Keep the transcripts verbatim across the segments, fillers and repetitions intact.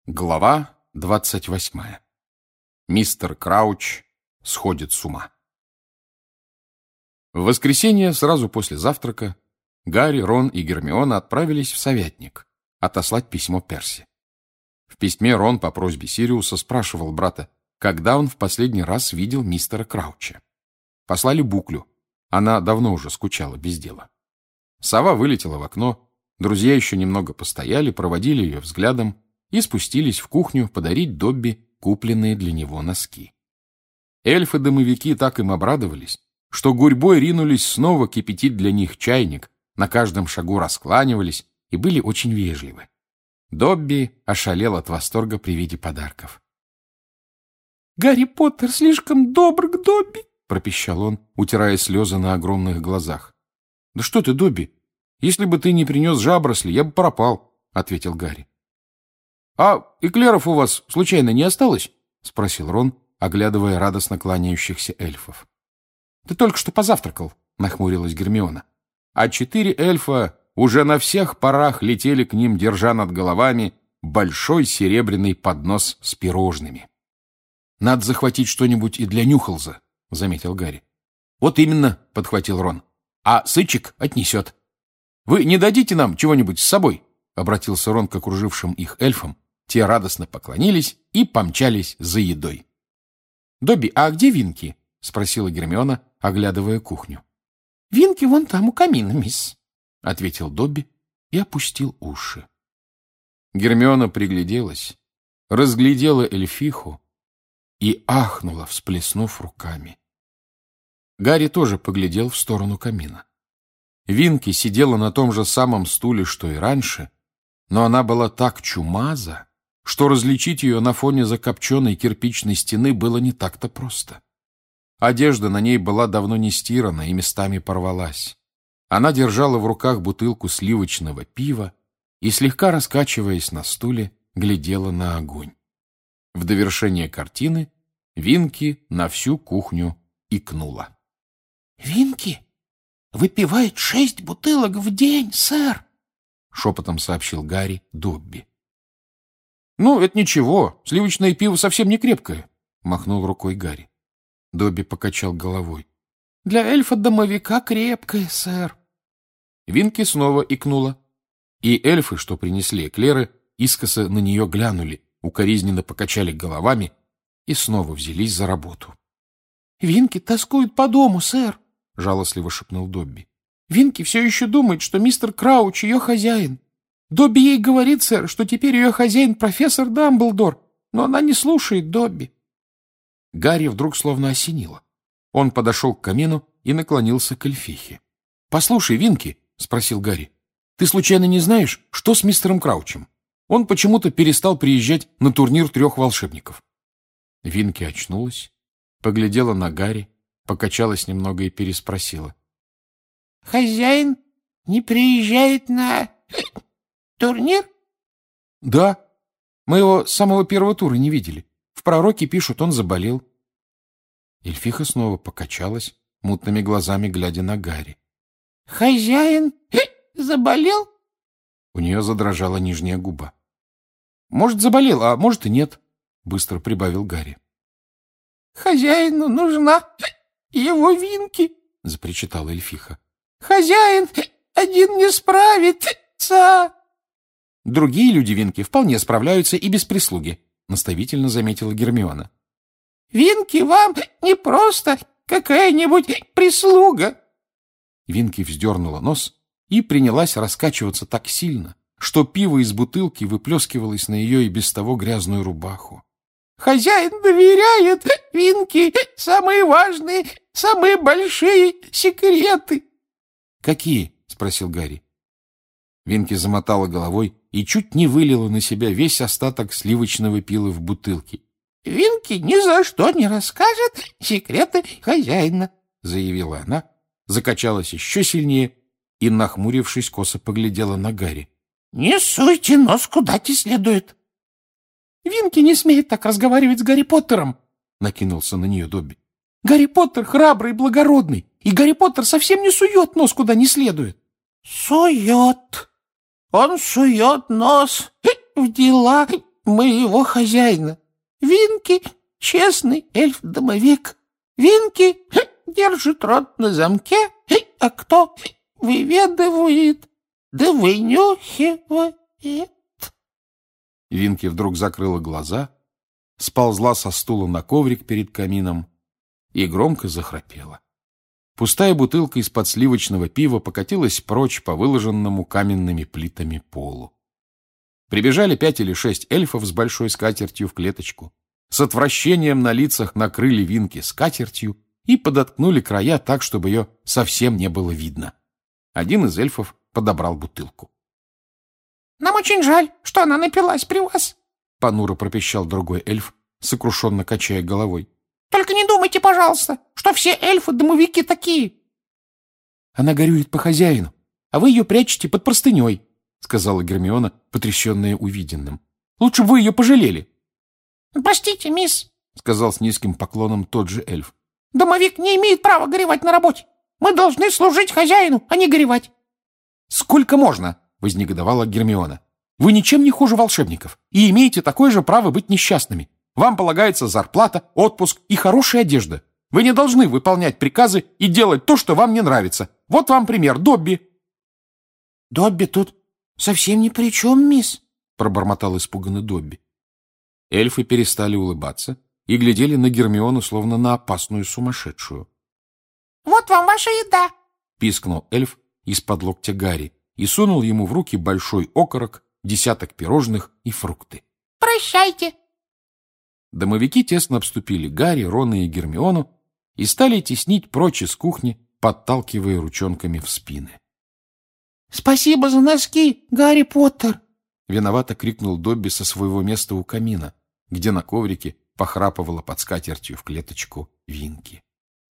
Глава двадцать восьмая. Мистер Крауч сходит с ума. В воскресенье, сразу после завтрака, Гарри, Рон и Гермиона отправились в Совятник отослать письмо Перси. В письме Рон по просьбе Сириуса спрашивал брата, когда он в последний раз видел мистера Крауча. Послали Буклю. Она давно уже скучала без дела. Сова вылетела в окно, друзья еще немного постояли, проводили ее взглядом и спустились в кухню подарить Добби купленные для него носки. Эльфы-домовики так им обрадовались, что гурьбой ринулись снова кипятить для них чайник, на каждом шагу раскланивались и были очень вежливы. Добби ошалел от восторга при виде подарков. «Гарри Поттер слишком добр к Добби!» — пропищал он, утирая слезы на огромных глазах. — Да что ты, Добби, если бы ты не принес жабросли, я бы пропал, — ответил Гарри. — А эклеров у вас случайно не осталось? — спросил Рон, оглядывая радостно кланяющихся эльфов. — Ты только что позавтракал, — нахмурилась Гермиона. А четыре эльфа уже на всех парах летели к ним, держа над головами большой серебряный поднос с пирожными. — Надо захватить что-нибудь и для Нюхалза, — заметил Гарри. — Вот именно, — подхватил Рон. — А Сычек отнесет. — Вы не дадите нам чего-нибудь с собой? — обратился Рон к окружившим их эльфам. Те радостно поклонились и помчались за едой. — Добби, а где Винки? — спросила Гермиона, оглядывая кухню. — Винки вон там у камина, мисс, — ответил Добби и опустил уши. Гермиона пригляделась, разглядела эльфиху и ахнула, всплеснув руками. Гарри тоже поглядел в сторону камина. Винки сидела на том же самом стуле, что и раньше, но она была так чумаза, что различить ее на фоне закопченной кирпичной стены было не так-то просто. Одежда на ней была давно не стирана и местами порвалась. Она держала в руках бутылку сливочного пива и, слегка раскачиваясь на стуле, глядела на огонь. В довершение картины Винки на всю кухню икнула. — Винки выпивает шесть бутылок в день, сэр, — шепотом сообщил Гарри Добби. — Ну, это ничего, сливочное пиво совсем не крепкое, — махнул рукой Гарри. Добби покачал головой. — Для эльфа-домовика крепкое, сэр. Винки снова икнула, и эльфы, что принесли эклеры, искоса на нее глянули, укоризненно покачали головами и снова взялись за работу. — Винки тоскует по дому, сэр, — жалостливо шепнул Добби. — Винки все еще думает, что мистер Крауч ее хозяин. Добби ей говорит, сэр, что теперь ее хозяин профессор Дамблдор, но она не слушает Добби. Гарри вдруг словно осенило. Он подошел к камину и наклонился к эльфихе. — Послушай, Винки, — спросил Гарри, — ты случайно не знаешь, что с мистером Краучем? Он почему-то перестал приезжать на турнир трех волшебников. Винки очнулась, поглядела на Гарри, покачалась немного и переспросила. — Хозяин не приезжает на турнир? — Да. Мы его с самого первого тура не видели. В пророке пишут, он заболел. Эльфиха снова покачалась, мутными глазами глядя на Гарри. — Хозяин заболел? У нее задрожала нижняя губа. — Может, заболел, а может и нет, — быстро прибавил Гарри. — Хозяину нужна его Винки, — запричитала эльфиха. — Хозяин один не справится. — Другие люди Винки вполне справляются и без прислуги, — наставительно заметила Гермиона. — Винки вам не просто какая-нибудь прислуга. Винки вздернула нос и принялась раскачиваться так сильно, что пиво из бутылки выплескивалось на ее и без того грязную рубаху. — Хозяин доверяет Винки самые важные, самые большие секреты. — Какие? — спросил Гарри. Винки замотала головой и чуть не вылила на себя весь остаток сливочного пива в бутылке. — Винки ни за что не расскажет секреты хозяина, — заявила она, закачалась еще сильнее и, нахмурившись, косо поглядела на Гарри. — Не суйте нос куда не следует. — Винки не смеет так разговаривать с Гарри Поттером, — накинулся на нее Добби. — Гарри Поттер храбрый и благородный, и Гарри Поттер совсем не сует нос куда не следует. — Сует. Он сует нос в дела моего хозяина. Винки — честный эльф-домовик. Винки держит рот на замке, а кто выведывает, да вынюхивает. Винки вдруг закрыла глаза, сползла со стула на коврик перед камином и громко захрапела. Пустая бутылка из-под сливочного пива покатилась прочь по выложенному каменными плитами полу. Прибежали пять или шесть эльфов с большой скатертью в клеточку, с отвращением на лицах накрыли Винки скатертью и подоткнули края так, чтобы ее совсем не было видно. Один из эльфов подобрал бутылку. — Нам очень жаль, что она напилась при вас, — понуро пропищал другой эльф, сокрушенно качая головой. — Только не думайте, пожалуйста, что все эльфы-домовики такие. — Она горюет по хозяину, а вы ее прячете под простыней, — сказала Гермиона, потрясенная увиденным. — Лучше бы вы ее пожалели. — Простите, мисс, — сказал с низким поклоном тот же эльф. — домовик не имеет права горевать на работе. Мы должны служить хозяину, а не горевать. — Сколько можно? — вознегодовала Гермиона. — Вы ничем не хуже волшебников и имеете такое же право быть несчастными. Вам полагается зарплата, отпуск и хорошая одежда. Вы не должны выполнять приказы и делать то, что вам не нравится. Вот вам пример, Добби. — Добби тут совсем ни при чем, мисс, — пробормотал испуганный Добби. Эльфы перестали улыбаться и глядели на Гермиону, словно на опасную сумасшедшую. — Вот вам ваша еда, — пискнул эльф из-под локтя Гарри и сунул ему в руки большой окорок, десяток пирожных и фрукты. — Прощайте. Домовики тесно обступили Гарри, Рона и Гермиону и стали теснить прочь из кухни, подталкивая ручонками в спины. — Спасибо за носки, Гарри Поттер! — виновато крикнул Добби со своего места у камина, где на коврике похрапывала под скатертью в клеточку Винки.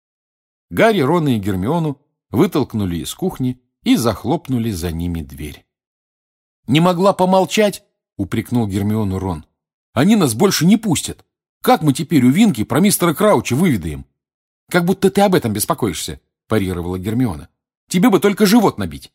Гарри, Рона и Гермиону вытолкнули из кухни и захлопнули за ними дверь. — Не могла помолчать? — упрекнул Гермиону Рон. — Они нас больше не пустят. Как мы теперь у Винки про мистера Крауча выведаем? — Как будто ты об этом беспокоишься, — парировала Гермиона. — Тебе бы только живот набить.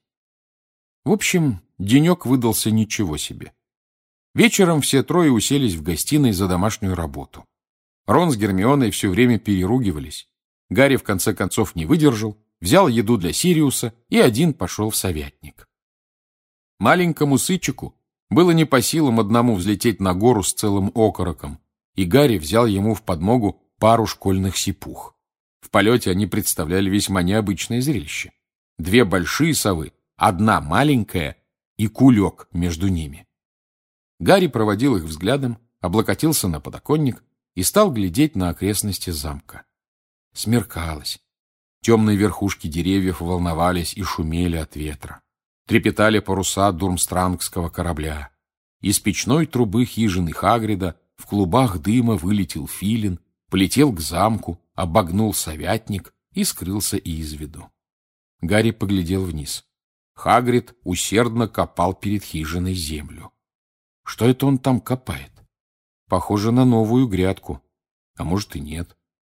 В общем, денек выдался ничего себе. Вечером все трое уселись в гостиной за домашнюю работу. Рон с Гермионой все время переругивались. Гарри в конце концов не выдержал, взял еду для Сириуса и один пошел в совятник. Маленькому сычику было не по силам одному взлететь на гору с целым окороком, и Гарри взял ему в подмогу пару школьных сипух. В полете они представляли весьма необычное зрелище. Две большие совы, одна маленькая и кулек между ними. Гарри проводил их взглядом, облокотился на подоконник и стал глядеть на окрестности замка. Смеркалось. Темные верхушки деревьев волновались и шумели от ветра. Трепетали паруса дурмстрангского корабля. Из печной трубы хижины Хагрида в клубах дыма вылетел филин, полетел к замку, обогнул совятник и скрылся из виду. Гарри поглядел вниз. Хагрид усердно копал перед хижиной землю. Что это он там копает? Похоже на новую грядку. А может и нет.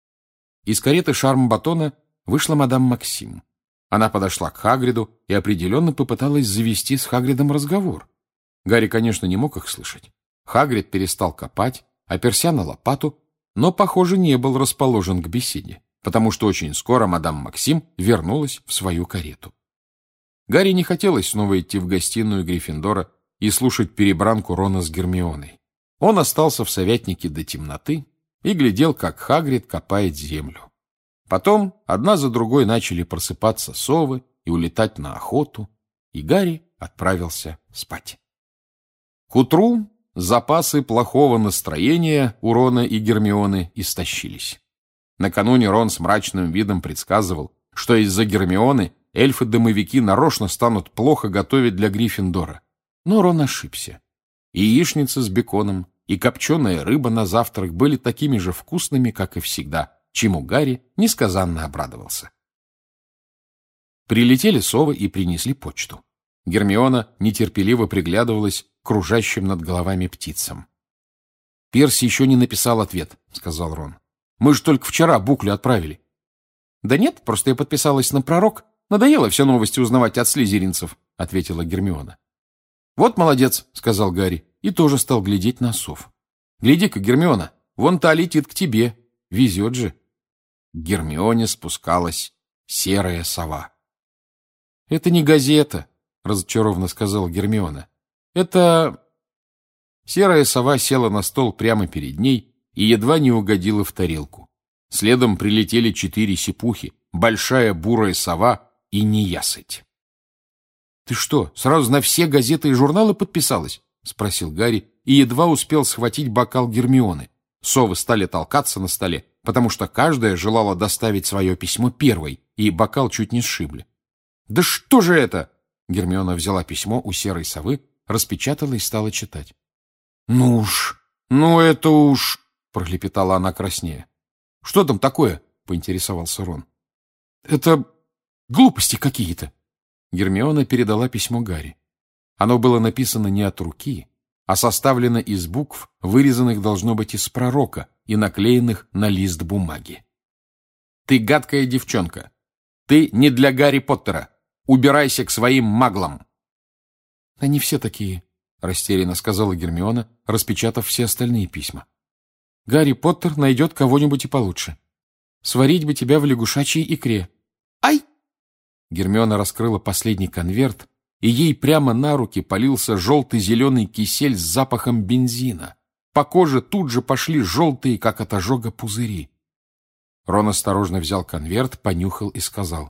Из кареты Шарм-Батона вышла мадам Максим. Она подошла к Хагриду и определенно попыталась завести с Хагридом разговор. Гарри, конечно, не мог их слышать. Хагрид перестал копать, оперся на лопату, но, похоже, не был расположен к беседе, потому что очень скоро мадам Максим вернулась в свою карету. Гарри не хотелось снова идти в гостиную Гриффиндора и слушать перебранку Рона с Гермионой. Он остался в совятнике до темноты и глядел, как Хагрид копает землю. Потом одна за другой начали просыпаться совы и улетать на охоту, и Гарри отправился спать. К утру запасы плохого настроения у Рона и Гермионы истощились. Накануне Рон с мрачным видом предсказывал, что из-за Гермионы эльфы-домовики нарочно станут плохо готовить для Гриффиндора. Но Рон ошибся. И яичница с беконом, и копченая рыба на завтрак были такими же вкусными, как и всегда, чему Гарри несказанно обрадовался. Прилетели совы и принесли почту. Гермиона нетерпеливо приглядывалась к кружащим над головами птицам. — Перси еще не написал ответ, — сказал Рон. — Мы же только вчера буклю отправили. — Да нет, просто я подписалась на пророк. Надоело все новости узнавать от слизеринцев, — ответила Гермиона. — Вот молодец, — сказал Гарри. — и тоже стал глядеть на сов. «Гляди-ка, Гермиона, вон та летит к тебе. Везет же». К Гермионе спускалась серая сова. «Это не газета», — разочарованно сказала Гермиона. «Это...» Серая сова села на стол прямо перед ней и едва не угодила в тарелку. Следом прилетели четыре сипухи, большая бурая сова и неясыть. «Ты что, сразу на все газеты и журналы подписалась?» — спросил Гарри и едва успел схватить бокал Гермионы. Совы стали толкаться на столе, потому что каждая желала доставить свое письмо первой, и бокал чуть не сшибли. «Да что же это?» Гермиона взяла письмо у серой совы, распечатала и стала читать. «Ну уж, ну это уж...» — пролепетала она краснея. «Что там такое?» — поинтересовался Рон. «Это глупости какие-то». Гермиона передала письмо Гарри. Оно было написано не от руки, а составлено из букв, вырезанных, должно быть, из пророка и наклеенных на лист бумаги. «Ты гадкая девчонка. Ты не для Гарри Поттера. Убирайся к своим маглам». «Они все такие», — растерянно сказала Гермиона, распечатав все остальные письма. «Гарри Поттер найдет кого-нибудь и получше. Сварить бы тебя в лягушачьей икре». «Ай!» Гермиона раскрыла последний конверт, и ей прямо на руки полился желтый-зеленый кисель с запахом бензина. По коже тут же пошли желтые, как от ожога, пузыри. Рон осторожно взял конверт, понюхал и сказал: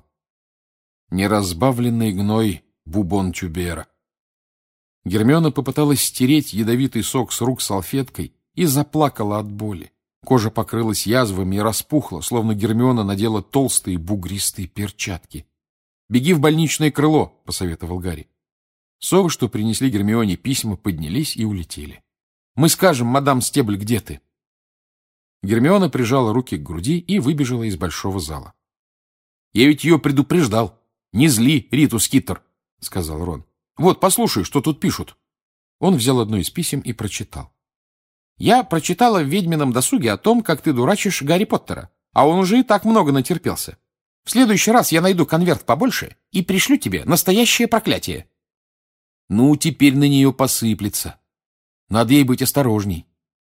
«Неразбавленный гной бубон тюбера». Гермиона попыталась стереть ядовитый сок с рук салфеткой и заплакала от боли. Кожа покрылась язвами и распухла, словно Гермиона надела толстые бугристые перчатки. «Беги в больничное крыло», — посоветовал Гарри. Совы, что принесли Гермионе письма, поднялись и улетели. «Мы скажем, мадам Стебль, где ты?» Гермиона прижала руки к груди и выбежала из большого зала. «Я ведь ее предупреждал. Не зли, Риту Скиттер», — сказал Рон. «Вот, послушай, что тут пишут». Он взял одно из писем и прочитал. «Я прочитала в ведьмином досуге о том, как ты дурачишь Гарри Поттера, а он уже и так много натерпелся. В следующий раз я найду конверт побольше и пришлю тебе настоящее проклятие». «Ну, теперь на нее посыплется. Надо ей быть осторожней».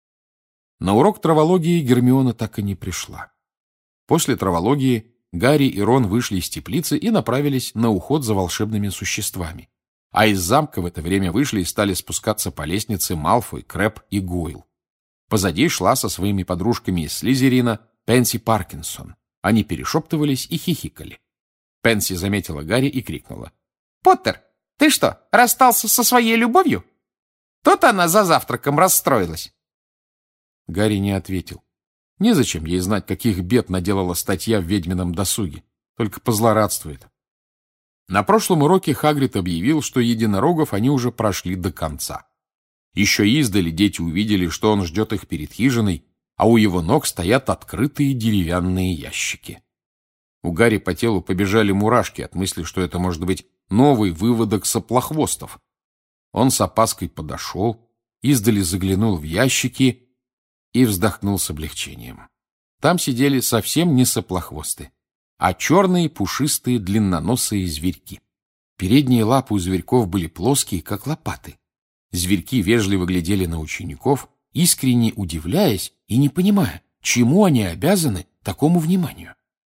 На урок травологии Гермиона так и не пришла. После травологии Гарри и Рон вышли из теплицы и направились на уход за волшебными существами. А из замка в это время вышли и стали спускаться по лестнице Малфой, Крэб и Гойл. Позади шла со своими подружками из Слизерина Пенси Паркинсон. Они перешептывались и хихикали. Пенси заметила Гарри и крикнула: «Поттер, ты что, расстался со своей любовью? То-то она за завтраком расстроилась». Гарри не ответил. Незачем ей знать, каких бед наделала статья в ведьмином досуге. Только позлорадствует. На прошлом уроке Хагрид объявил, что единорогов они уже прошли до конца. Еще издали дети увидели, что он ждет их перед хижиной, а у его ног стоят открытые деревянные ящики. У Гарри по телу побежали мурашки от мысли, что это может быть новый выводок соплохвостов. Он с опаской подошел, издали заглянул в ящики и вздохнул с облегчением. Там сидели совсем не соплохвосты, а черные пушистые длинноносые зверьки. Передние лапы у зверьков были плоские, как лопаты. Зверьки вежливо глядели на учеников, искренне удивляясь и не понимая, чему они обязаны такому вниманию.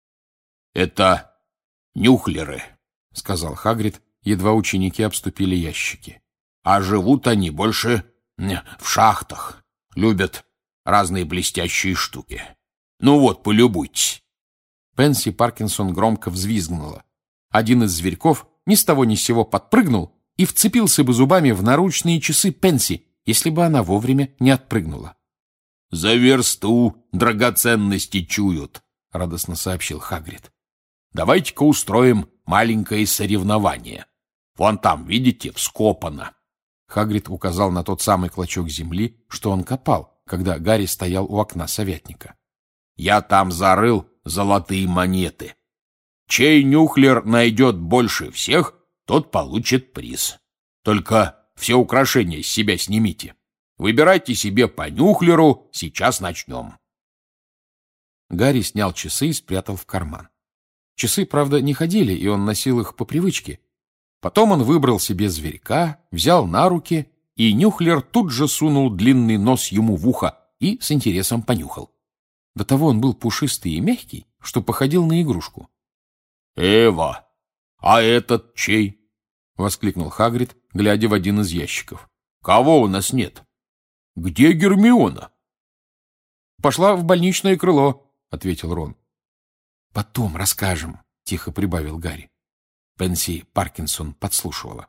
«Это нюхлеры», — сказал Хагрид, едва ученики обступили ящики. «А живут они больше в шахтах, любят разные блестящие штуки. Ну вот, полюбуйтесь». Пенси Паркинсон громко взвизгнула. Один из зверьков ни с того ни с сего подпрыгнул и вцепился бы зубами в наручные часы Пенси, если бы она вовремя не отпрыгнула. «За версту драгоценности чуют», — радостно сообщил Хагрид. «Давайте-ка устроим маленькое соревнование. Вон там, видите, вскопано». Хагрид указал на тот самый клочок земли, что он копал, когда Гарри стоял у окна совятника. «Я там зарыл золотые монеты. Чей нюхлер найдет больше всех, тот получит приз. Только все украшения с себя снимите. Выбирайте себе по нюхлеру, сейчас начнем». Гарри снял часы и спрятал в карман. Часы, правда, не ходили, и он носил их по привычке. Потом он выбрал себе зверька, взял на руки и Нюхлер тут же сунул длинный нос ему в ухо и с интересом понюхал. До того он был пушистый и мягкий, что походил на игрушку. «Эва, а этот чей?» — воскликнул Хагрид, глядя в один из ящиков. «Кого у нас нет? Где Гермиона?» «Пошла в больничное крыло», — ответил Рон. «Потом расскажем», — тихо прибавил Гарри. Пенси Паркинсон подслушивала.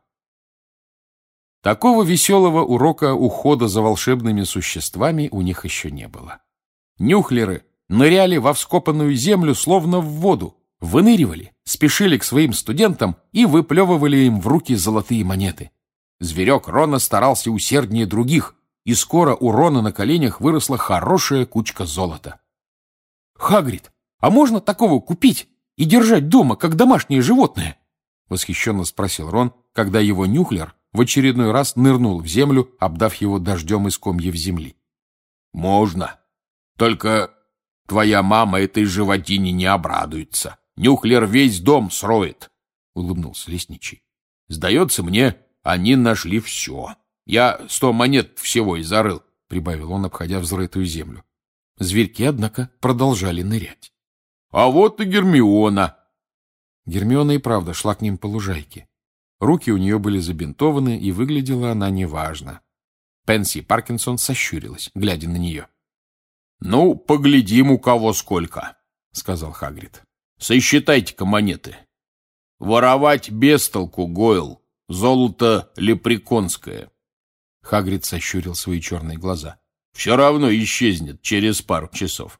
Такого веселого урока ухода за волшебными существами у них еще не было. Нюхлеры ныряли во вскопанную землю словно в воду, выныривали, спешили к своим студентам и выплевывали им в руки золотые монеты. Зверек Рона старался усерднее других, и скоро у Рона на коленях выросла хорошая кучка золота. «Хагрид, а можно такого купить и держать дома, как домашнее животное?» — восхищенно спросил Рон, когда его Нюхлер в очередной раз нырнул в землю, обдав его дождем из комьев земли. «Можно. Только твоя мама этой животине не обрадуется. Нюхлер весь дом сроет», — улыбнулся лесничий. «Сдается мне, они нашли все. Я сто монет всего и зарыл», — прибавил он, обходя взрытую землю. Зверьки, однако, продолжали нырять. «А вот и Гермиона». Гермиона и правда шла к ним по лужайке. Руки у нее были забинтованы, и выглядела она неважно. Пенси Паркинсон сощурилась, глядя на нее. «Ну, поглядим, у кого сколько», — сказал Хагрид. «Сосчитайте-ка монеты. Воровать без толку, Гойл. Золото лепреконское». Хагрид сощурил свои черные глаза. «Все равно исчезнет через пару часов».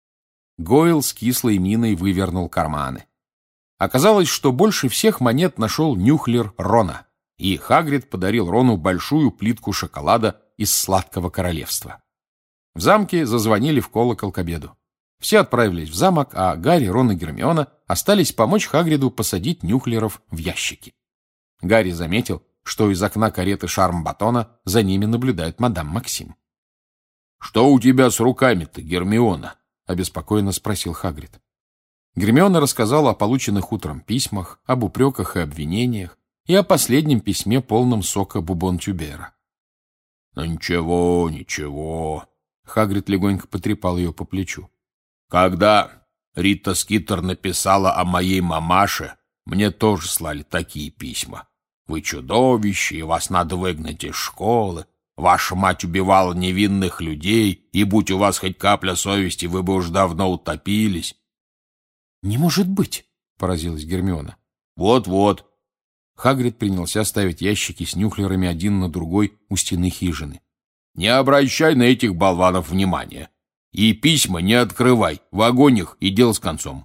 Гойл с кислой миной вывернул карманы. Оказалось, что больше всех монет нашел Нюхлер Рона, и Хагрид подарил Рону большую плитку шоколада из сладкого королевства. В замке зазвонили в колокол к обеду. Все отправились в замок, а Гарри, Рон и Гермиона остались помочь Хагриду посадить Нюхлеров в ящики. Гарри заметил, что из окна кареты Шармбатона за ними наблюдает мадам Максим. «Что у тебя с руками-то, Гермиона?» — обеспокоенно спросил Хагрид. Гермиона рассказала о полученных утром письмах, об упреках и обвинениях, и о последнем письме, полном сока Бубон-Тюбера. «Ну ничего, ничего», — Хагрид легонько потрепал ее по плечу. «Когда Рита Скитер написала о моей мамаше, мне тоже слали такие письма. Вы чудовище, и вас надо выгнать из школы. Ваша мать убивала невинных людей, и будь у вас хоть капля совести, вы бы уж давно утопились». «Не может быть!» — поразилась Гермиона. «Вот-вот». Хагрид принялся ставить ящики с Нюхлерами один на другой у стены хижины. «Не обращай на этих болванов внимания. И письма не открывай, в огонь их и дело с концом».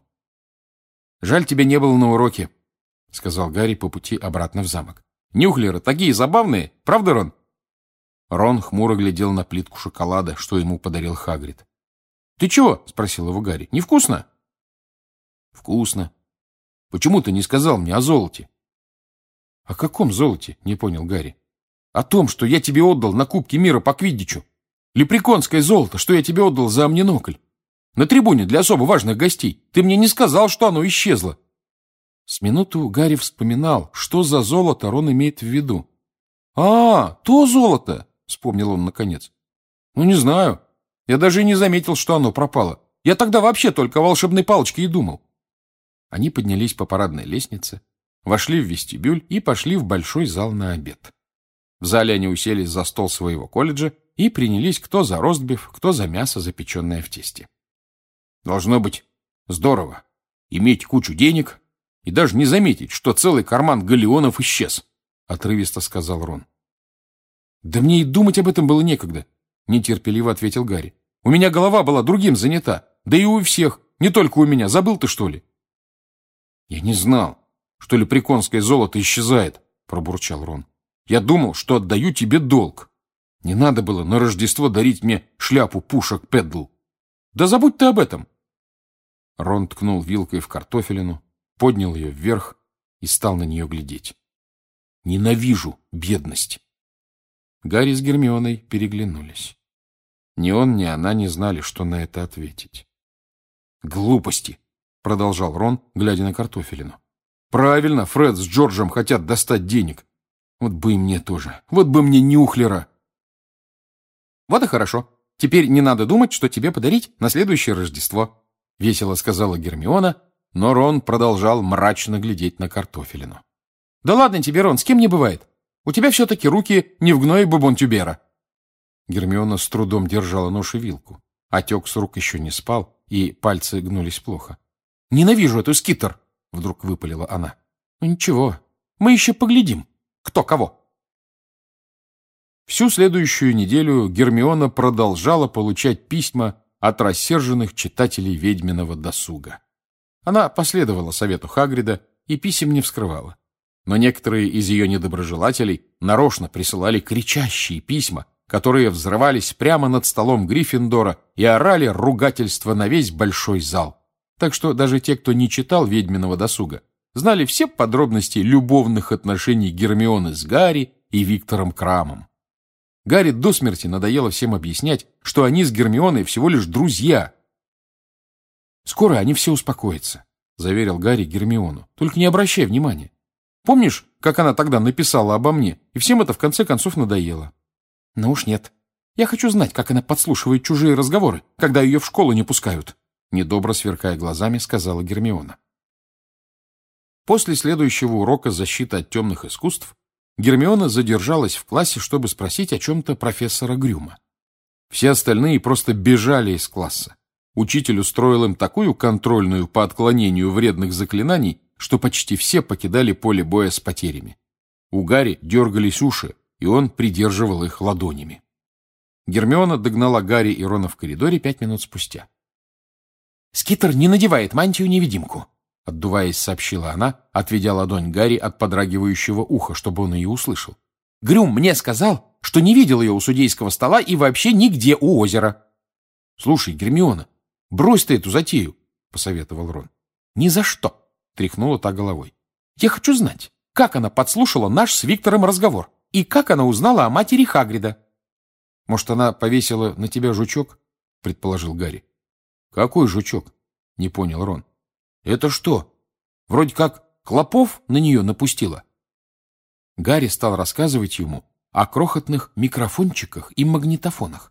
«Жаль, тебя не было на уроке», — сказал Гарри по пути обратно в замок. «Нюхлеры такие забавные, правда, Рон?» Рон хмуро глядел на плитку шоколада, что ему подарил Хагрид. «Ты чего?» — спросил его Гарри. «Невкусно?» «Вкусно. Почему ты не сказал мне о золоте?» «О каком золоте?» — не понял Гарри. «О том, что я тебе отдал на Кубке мира по квиддичу. Лепреконское золото, что я тебе отдал за амнинокль. На трибуне для особо важных гостей. Ты мне не сказал, что оно исчезло». С минуту Гарри вспоминал, что за золото Рон имеет в виду. «А, то золото!» — вспомнил он наконец. «Ну, не знаю. Я даже и не заметил, что оно пропало. Я тогда вообще только о волшебной палочке и думал». Они поднялись по парадной лестнице, вошли в вестибюль и пошли в большой зал на обед. В зале они уселись за стол своего колледжа и принялись кто за ростбиф, кто за мясо, запеченное в тесте. «Должно быть здорово иметь кучу денег и даже не заметить, что целый карман галеонов исчез», — отрывисто сказал Рон. «Да мне и думать об этом было некогда», — нетерпеливо ответил Гарри. «У меня голова была другим занята, да и у всех, не только у меня. Забыл ты, что ли?» «Я не знал, что лепреконское золото исчезает», — пробурчал Рон. «Я думал, что отдаю тебе долг. Не надо было на Рождество дарить мне шляпу пушек Педдл. Да забудь ты об этом». Рон ткнул вилкой в картофелину, поднял ее вверх и стал на нее глядеть. «Ненавижу бедность». Гарри с Гермионой переглянулись. Ни он, ни она не знали, что на это ответить. «Глупости», — продолжал Рон, глядя на картофелину. «Правильно, Фред с Джорджем хотят достать денег. Вот бы и мне тоже. Вот бы мне нюхлера. Вот и хорошо. Теперь не надо думать, что тебе подарить на следующее Рождество, — весело сказала Гермиона, но Рон продолжал мрачно глядеть на картофелину. Да ладно тебе, Рон, с кем не бывает. У тебя все-таки руки не в гное бубон-тюбера. Гермиона с трудом держала нож и вилку. Отек с рук еще не спал, и пальцы гнулись плохо. «Ненавижу эту Скиттер!» — вдруг выпалила она. «Ну ничего, мы еще поглядим, кто кого». Всю следующую неделю Гермиона продолжала получать письма от рассерженных читателей ведьминого досуга. Она последовала совету Хагрида и писем не вскрывала. Но некоторые из ее недоброжелателей нарочно присылали кричащие письма, которые взрывались прямо над столом Гриффиндора и орали ругательства на весь большой зал. Так что даже те, кто не читал «Ведьминого досуга», знали все подробности любовных отношений Гермионы с Гарри и Виктором Крамом. Гарри до смерти надоело всем объяснять, что они с Гермионой всего лишь друзья. «Скоро они все успокоятся», — заверил Гарри Гермиону. «Только не обращай внимания. Помнишь, как она тогда написала обо мне, и всем это в конце концов надоело?» «Ну уж нет. Я хочу знать, как она подслушивает чужие разговоры, когда ее в школу не пускают», — недобро сверкая глазами, сказала Гермиона. После следующего урока защиты от темных искусств Гермиона задержалась в классе, чтобы спросить о чем-то профессора Грюма. Все остальные просто бежали из класса. Учитель устроил им такую контрольную по отклонению вредных заклинаний, что почти все покидали поле боя с потерями. У Гарри дергались уши, и он придерживал их ладонями. Гермиона догнала Гарри и Рона в коридоре пять минут спустя. «Скиттер не надевает мантию-невидимку», — отдуваясь, сообщила она, отведя ладонь Гарри от подрагивающего уха, чтобы он ее услышал. «Грюм мне сказал, что не видел ее у судейского стола и вообще нигде у озера». «Слушай, Гермиона, брось ты эту затею», — посоветовал Рон. «Ни за что», — тряхнула та головой. «Я хочу знать, как она подслушала наш с Виктором разговор и как она узнала о матери Хагрида». «Может, она повесила на тебя жучок?» — предположил Гарри. «Какой жучок?» — не понял Рон. «Это что, вроде как клопов на нее напустила?» Гарри стал рассказывать ему о крохотных микрофончиках и магнитофонах.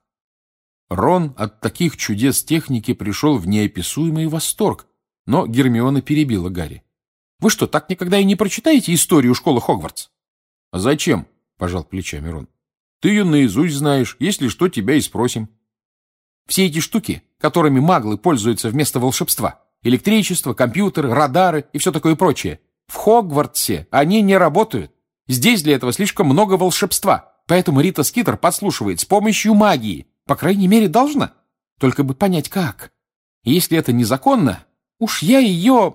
Рон от таких чудес техники пришел в неописуемый восторг, но Гермиона перебила Гарри. «Вы что, так никогда и не прочитаете историю школы Хогвартс?» «А зачем?» — пожал плечами Рон. «Ты ее наизусть знаешь, если что, тебя и спросим». «Все эти штуки, которыми маглы пользуются вместо волшебства, электричество, компьютеры, радары и все такое прочее, в Хогвартсе они не работают. Здесь для этого слишком много волшебства, поэтому Рита Скиттер подслушивает с помощью магии. По крайней мере, должна. Только бы понять, как. И если это незаконно, уж я ее...»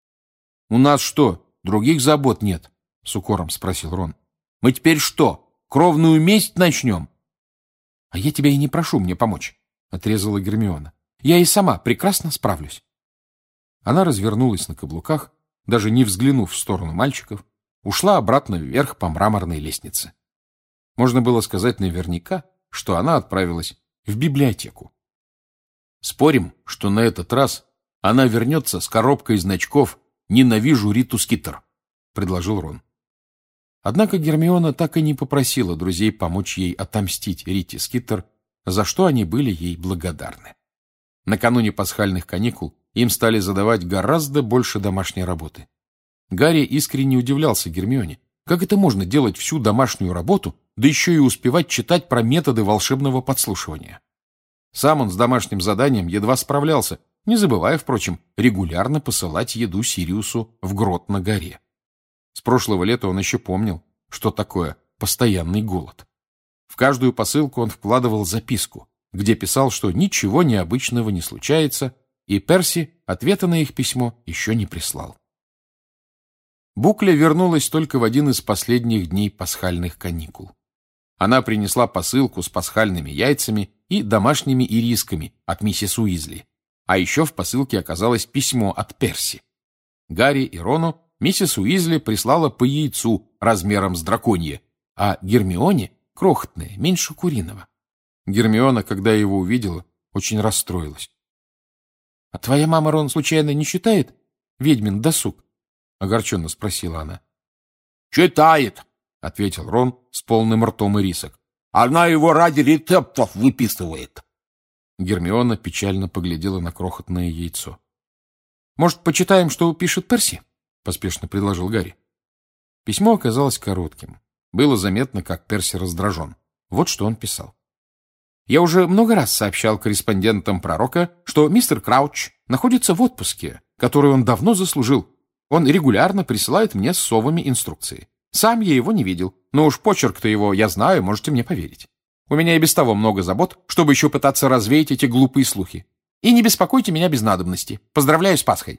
«У нас что, других забот нет?» — с укором спросил Рон. «Мы теперь что, кровную месть начнем?» «А я тебя и не прошу мне помочь», — отрезала Гермиона. «Я и сама прекрасно справлюсь». Она развернулась на каблуках, даже не взглянув в сторону мальчиков, ушла обратно вверх по мраморной лестнице. Можно было сказать наверняка, что она отправилась в библиотеку. «Спорим, что на этот раз она вернется с коробкой значков «Ненавижу Риту Скиттер», — предложил Рон. Однако Гермиона так и не попросила друзей помочь ей отомстить Рите Скиттер, за что они были ей благодарны. Накануне пасхальных каникул им стали задавать гораздо больше домашней работы. Гарри искренне удивлялся Гермионе. Как это можно делать всю домашнюю работу, да еще и успевать читать про методы волшебного подслушивания? Сам он с домашним заданием едва справлялся, не забывая, впрочем, регулярно посылать еду Сириусу в грот на горе. С прошлого лета он еще помнил, что такое постоянный голод. В каждую посылку он вкладывал записку, где писал, что ничего необычного не случается, и Перси ответа на их письмо еще не прислал. Букля вернулась только в один из последних дней пасхальных каникул. Она принесла посылку с пасхальными яйцами и домашними ирисками от миссис Уизли. А еще в посылке оказалось письмо от Перси. Гарри и Рону миссис Уизли прислала по яйцу размером с драконье, а Гермионе — крохотное, меньше куриного. Гермиона, когда его увидела, очень расстроилась. — А твоя мама, Рон, случайно не читает «Ведьмин досуг»? — огорченно спросила она. — Читает, — ответил Рон с полным ртом ирисок. Она его ради рецептов выписывает. Гермиона печально поглядела на крохотное яйцо. — Может, почитаем, что пишет Перси? — поспешно предложил Гарри. Письмо оказалось коротким. Было заметно, как Перси раздражен. Вот что он писал. «Я уже много раз сообщал корреспондентам пророка, что мистер Крауч находится в отпуске, который он давно заслужил. Он регулярно присылает мне с совами инструкции. Сам я его не видел, но уж почерк-то его я знаю, можете мне поверить. У меня и без того много забот, чтобы еще пытаться развеять эти глупые слухи. И не беспокойте меня без надобности. Поздравляю с Пасхой».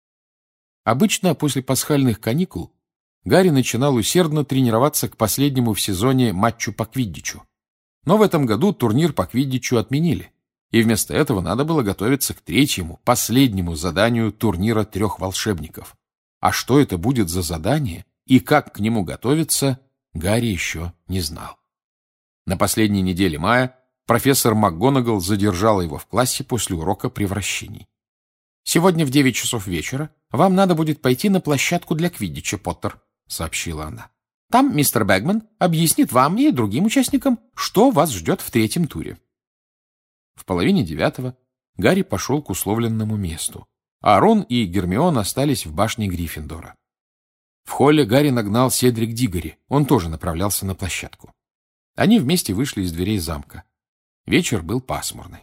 Обычно после пасхальных каникул Гарри начинал усердно тренироваться к последнему в сезоне матчу по квиддичу. Но в этом году турнир по квиддичу отменили, и вместо этого надо было готовиться к третьему, последнему заданию турнира трех волшебников. А что это будет за задание и как к нему готовиться, Гарри еще не знал. На последней неделе мая профессор МакГонагал задержала его в классе после урока превращений. «Сегодня в девять часов вечера вам надо будет пойти на площадку для квиддича, Поттер», — сообщила она. «Там мистер Бэгман объяснит вам и другим участникам, что вас ждет в третьем туре». В половине девятого Гарри пошел к условленному месту, а Рон и Гермиона остались в башне Гриффиндора. В холле Гарри нагнал Седрик Диггори, он тоже направлялся на площадку. Они вместе вышли из дверей замка. Вечер был пасмурный.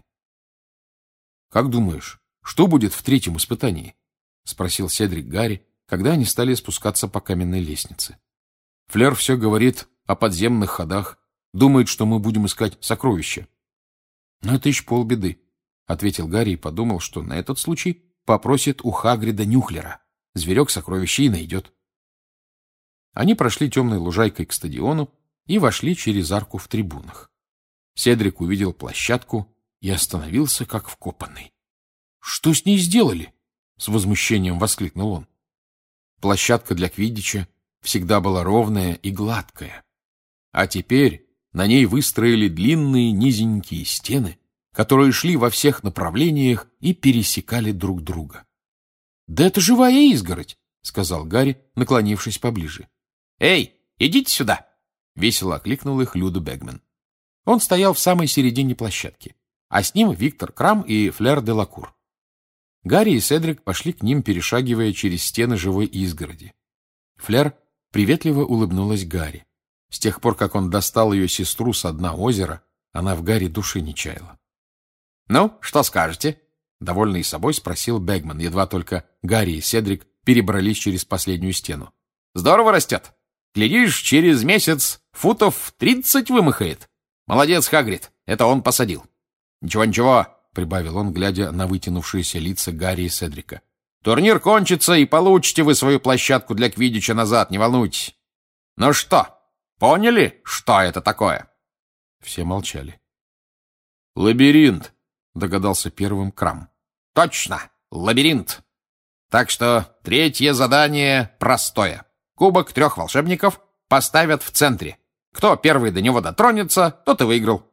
«Как думаешь, что будет в третьем испытании?» — спросил Седрик Гарри, когда они стали спускаться по каменной лестнице. «Флер все говорит о подземных ходах, думает, что мы будем искать сокровища». «Но это еще полбеды», — ответил Гарри и подумал, что на этот случай попросит у Хагрида Нюхлера. Зверек сокровища и найдет. Они прошли темной лужайкой к стадиону и вошли через арку в трибунах. Седрик увидел площадку и остановился, как вкопанный. «Что с ней сделали?» — с возмущением воскликнул он. Площадка для квиддича всегда была ровная и гладкая. А теперь на ней выстроили длинные низенькие стены, которые шли во всех направлениях и пересекали друг друга. «Да это живая изгородь!» — сказал Гарри, наклонившись поближе. «Эй, идите сюда!» — весело окликнул их Люда Бэгман. Он стоял в самой середине площадки, а с ним Виктор Крам и Флер де Лакур. Гарри и Седрик пошли к ним, перешагивая через стены живой изгороди. Флер приветливо улыбнулась Гарри. С тех пор, как он достал ее сестру со дна озера, она в Гарри души не чаяла. «Ну, что скажете?» — довольный собой спросил Бэгман, едва только Гарри и Седрик перебрались через последнюю стену. «Здорово растет. Глядишь, через месяц футов тридцать вымахает. Молодец, Хагрид, это он посадил. Ничего-ничего», — прибавил он, глядя на вытянувшиеся лица Гарри и Седрика. «Турнир кончится, и получите вы свою площадку для квиддича назад, не волнуйтесь. Ну что, поняли, что это такое?» Все молчали. «Лабиринт», — догадался первым Крам. «Точно, лабиринт. Так что третье задание простое. Кубок трех волшебников поставят в центре. Кто первый до него дотронется, тот и выиграл».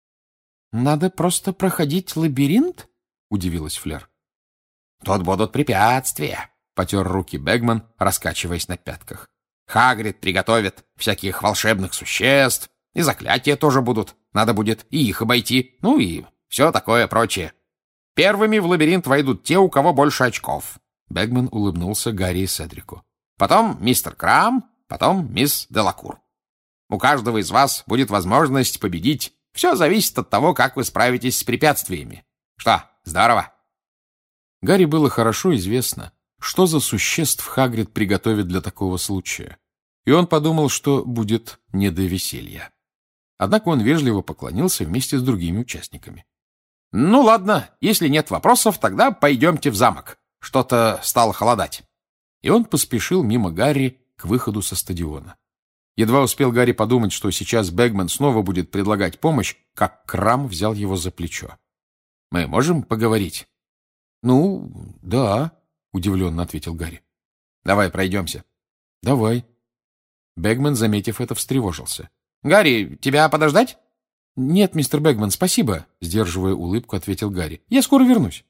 «Надо просто проходить лабиринт?» — удивилась Флер. «Тут будут препятствия», — потер руки Бэгман, раскачиваясь на пятках. «Хагрид приготовит всяких волшебных существ, и заклятия тоже будут. Надо будет и их обойти, ну и все такое прочее. Первыми в лабиринт войдут те, у кого больше очков». Бэгман улыбнулся Гарри и Седрику. «Потом мистер Крам, потом мисс Делакур. У каждого из вас будет возможность победить. Все зависит от того, как вы справитесь с препятствиями. Что, здорово?» Гарри было хорошо известно, что за существ Хагрид приготовит для такого случая, и он подумал, что будет не до веселья. Однако он вежливо поклонился вместе с другими участниками. «Ну ладно, если нет вопросов, тогда пойдемте в замок. Что-то стало холодать». И он поспешил мимо Гарри к выходу со стадиона. Едва успел Гарри подумать, что сейчас Бэгман снова будет предлагать помощь, как Крам взял его за плечо. «Мы можем поговорить?» «Ну, да», — удивленно ответил Гарри. «Давай пройдемся». «Давай». Бэгман, заметив это, встревожился. «Гарри, тебя подождать?» «Нет, мистер Бэгман, спасибо», — сдерживая улыбку, ответил Гарри. «Я скоро вернусь».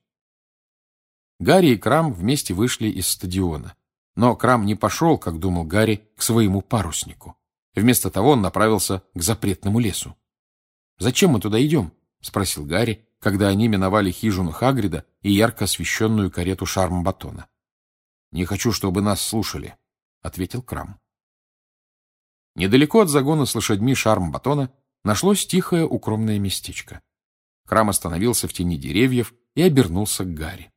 Гарри и Крам вместе вышли из стадиона. Но Крам не пошел, как думал Гарри, к своему паруснику. Вместо того он направился к запретному лесу. «Зачем мы туда идем?» — спросил Гарри, когда они миновали хижину Хагрида и ярко освещенную карету Шармбатона. «Не хочу, чтобы нас слушали», — ответил Крам. Недалеко от загона с лошадьми Шармбатона нашлось тихое укромное местечко. Крам остановился в тени деревьев и обернулся к Гарри.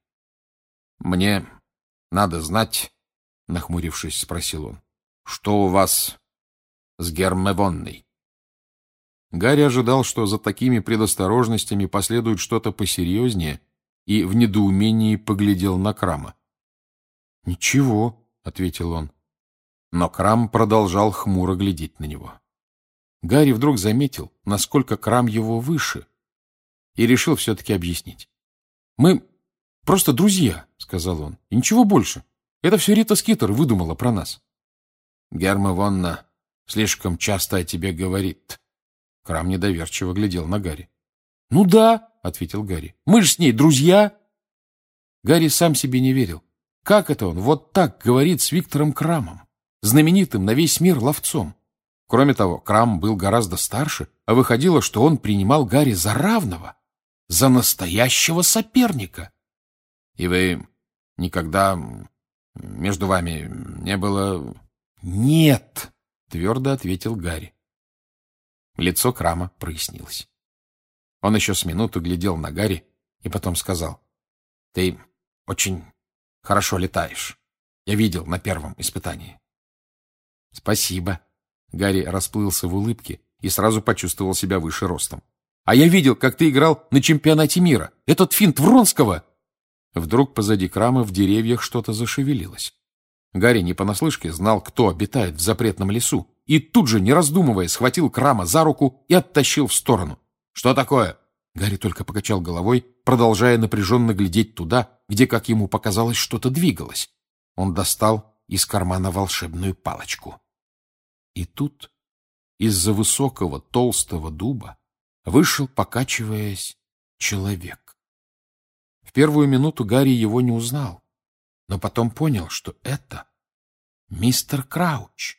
«Мне надо знать, — нахмурившись, спросил он, — что у вас с Гермевонной?» Гарри ожидал, что за такими предосторожностями последует что-то посерьезнее, и в недоумении поглядел на Крама. «Ничего», — ответил он. Но Крам продолжал хмуро глядеть на него. Гарри вдруг заметил, насколько Крам его выше, и решил все-таки объяснить. «Мы просто друзья», — сказал он, — «и ничего больше. Это все Рита Скитер выдумала про нас». «Гермевонна слишком часто о тебе говорит». Крам недоверчиво глядел на Гарри. «Ну да», — ответил Гарри, — «мы же с ней друзья». Гарри сам себе не верил. Как это он вот так говорит с Виктором Крамом, знаменитым на весь мир ловцом? Кроме того, Крам был гораздо старше, а выходило, что он принимал Гарри за равного, за настоящего соперника. «И вы никогда между вами не было...» «Нет», — твердо ответил Гарри. Лицо Крама прояснилось. Он еще с минуту глядел на Гарри и потом сказал: «Ты очень хорошо летаешь. Я видел на первом испытании». «Спасибо». Гарри расплылся в улыбке и сразу почувствовал себя выше ростом. «А я видел, как ты играл на чемпионате мира. Этот финт Вронского!» Вдруг позади Крама в деревьях что-то зашевелилось. Гарри не понаслышке знал, кто обитает в запретном лесу, и тут же, не раздумывая, схватил Крама за руку и оттащил в сторону. «Что такое?» Гарри только покачал головой, продолжая напряженно глядеть туда, где, как ему показалось, что-то двигалось. Он достал из кармана волшебную палочку. И тут из-за высокого толстого дуба вышел, покачиваясь, человек. В первую минуту Гарри его не узнал, но потом понял, что это мистер Крауч.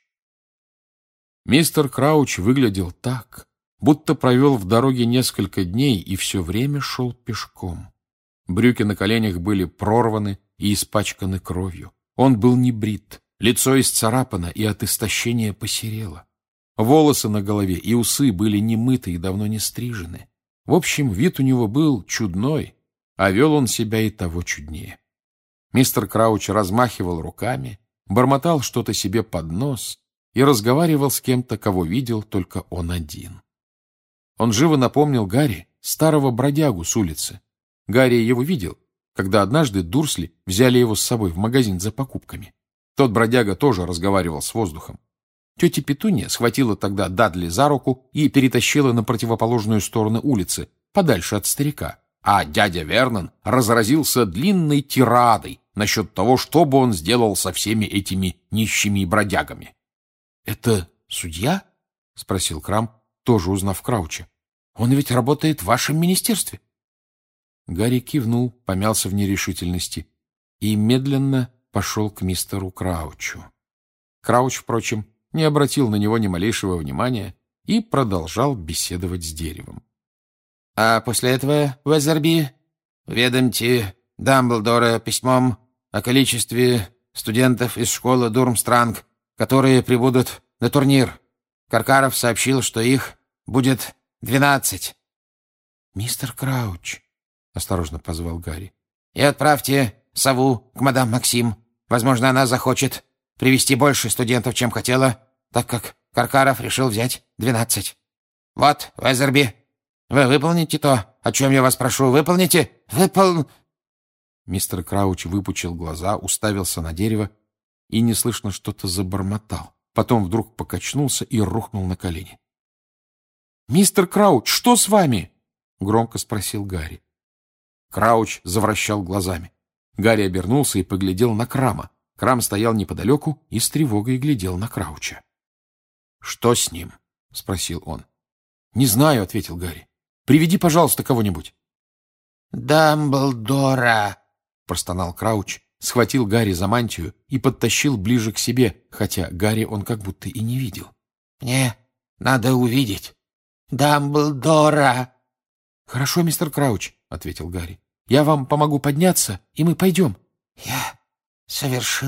Мистер Крауч выглядел так, будто провел в дороге несколько дней и все время шел пешком. Брюки на коленях были прорваны и испачканы кровью. Он был не брит, лицо исцарапано и от истощения посерело. Волосы на голове и усы были немыты и давно не стрижены. В общем, вид у него был чудной, а вел он себя и того чуднее. Мистер Крауч размахивал руками, бормотал что-то себе под нос и разговаривал с кем-то, кого видел только он один. Он живо напомнил Гарри старого бродягу с улицы. Гарри его видел, когда однажды Дурсли взяли его с собой в магазин за покупками. Тот бродяга тоже разговаривал с воздухом. Тетя Петунья схватила тогда Дадли за руку и перетащила на противоположную сторону улицы, подальше от старика. А дядя Вернон разразился длинной тирадой насчет того, что бы он сделал со всеми этими нищими бродягами. — Это судья? — спросил Крам, тоже узнав Крауча. — Он ведь работает в вашем министерстве. Гарри кивнул, помялся в нерешительности и медленно пошел к мистеру Краучу. Крауч, впрочем, не обратил на него ни малейшего внимания и продолжал беседовать с деревом. — А после этого, Уэзерби, уведомьте Дамблдора письмом о количестве студентов из школы Дурмстранг, которые прибудут на турнир. Каркаров сообщил, что их будет двенадцать. — Мистер Крауч, — осторожно позвал Гарри, — и отправьте сову к мадам Максим. Возможно, она захочет привести больше студентов, чем хотела, так как Каркаров решил взять двенадцать. Вот, Уэзерби, вы выполните то, о чем я вас прошу. Выполните? Выпол... Мистер Крауч выпучил глаза, уставился на дерево и неслышно что-то забормотал. Потом вдруг покачнулся и рухнул на колени. — Мистер Крауч, что с вами? — громко спросил Гарри. Крауч завращал глазами. Гарри обернулся и поглядел на Крама. Крам стоял неподалеку и с тревогой глядел на Крауча. — Что с ним? — спросил он. — Не знаю, — ответил Гарри. — Приведи, пожалуйста, кого-нибудь. — Дамблдора! — простонал Крауч, схватил Гарри за мантию и подтащил ближе к себе, хотя Гарри он как будто и не видел. Мне надо увидеть Дамблдора. — Хорошо, мистер Крауч, — ответил Гарри. — Я вам помогу подняться, и мы пойдем. — Я совершил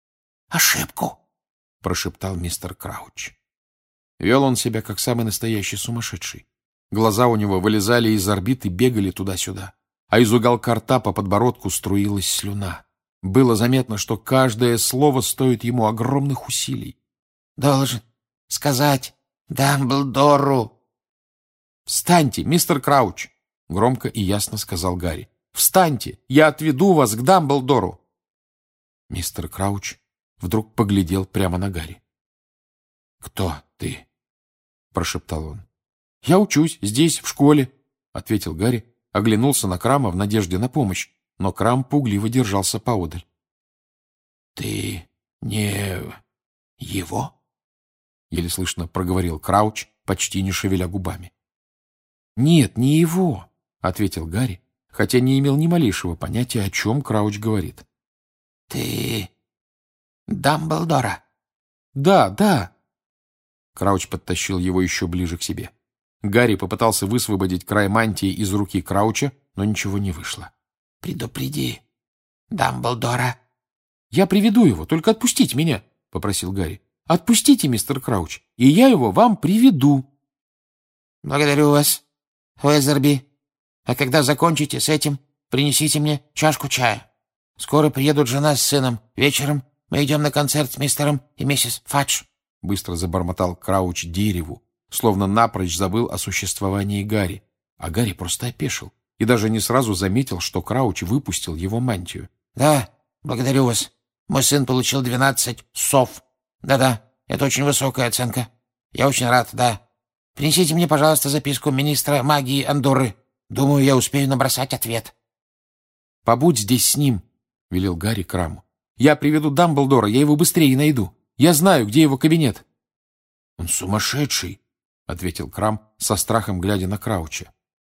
ошибку, — прошептал мистер Крауч. Вел он себя, как самый настоящий сумасшедший. Глаза у него вылезали из орбит и бегали туда-сюда, а из уголка рта по подбородку струилась слюна. Было заметно, что каждое слово стоит ему огромных усилий. — Должен сказать Дамблдору. — Встаньте, мистер Крауч! — громко и ясно сказал Гарри. — Встаньте! Я отведу вас к Дамблдору! Мистер Крауч вдруг поглядел прямо на Гарри. — Кто ты? — прошептал он. — Я учусь здесь, в школе, — ответил Гарри, оглянулся на Крама в надежде на помощь, но Крам пугливо держался поодаль. — Ты не его? — еле слышно проговорил Крауч, почти не шевеля губами. — Нет, не его, — ответил Гарри, хотя не имел ни малейшего понятия, о чем Крауч говорит. — Ты Дамблдора? — Да, да. Крауч подтащил его еще ближе к себе. Гарри попытался высвободить край мантии из руки Крауча, но ничего не вышло. — Предупреди Дамблдора. — Я приведу его, только отпустите меня, — попросил Гарри. — Отпустите, мистер Крауч, и я его вам приведу. — Благодарю вас, Уэзерби. А когда закончите с этим, принесите мне чашку чая. Скоро приедут жена с сыном. Вечером мы идем на концерт с мистером и миссис Фадж. Быстро забормотал Крауч дереву, словно напрочь забыл о существовании Гарри. А Гарри просто опешил и даже не сразу заметил, что Крауч выпустил его мантию. — Да, благодарю вас. Мой сын получил двенадцать сов. Да-да, это очень высокая оценка. Я очень рад, да. Принесите мне, пожалуйста, записку министра магии Андорры. Думаю, я успею набросать ответ. — Побудь здесь с ним, — велел Гарри Краму. — Я приведу Дамблдора, я его быстрее найду. Я знаю, где его кабинет. — Он сумасшедший, — ответил Крам, со страхом глядя на Крауча.